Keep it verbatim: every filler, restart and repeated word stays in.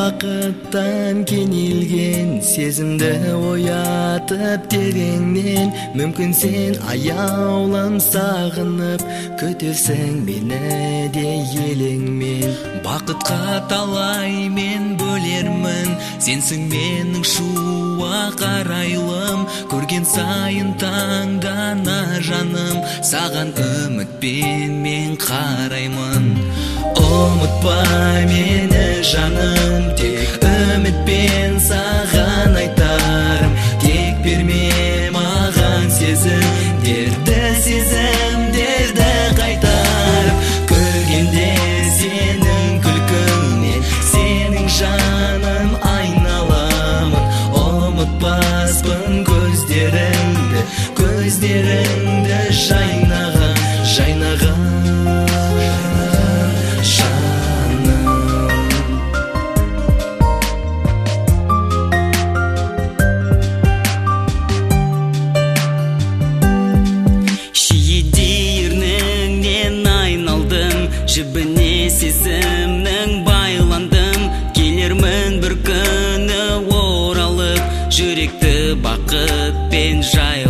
бакыттан кенилген сезимди оятып тереңнен. Мүмкүн сен аяулым сагынып көтөрсөң мени де елеңмен. Бакытка талай мен бөлермин, сенсиң менин шуак арайлым. Көрген сайын таңдана жаным, саган үмүтпен мен караймын. Умутпа мени жаным, тек үмүтпен саган айтарым. Тек берме маған сезимдерди, сезимдерди кайтарып. Көргенде сенин күлкүңнен сенин жаным айналамын. Умутпаспын көздеріңді, көздеріңді жайнаған, жайнаған жаным. Шиедерніңнен айналдым, жібіне сезімнің байландым. Келермін бір күні оралып, жүректі бақытпен жай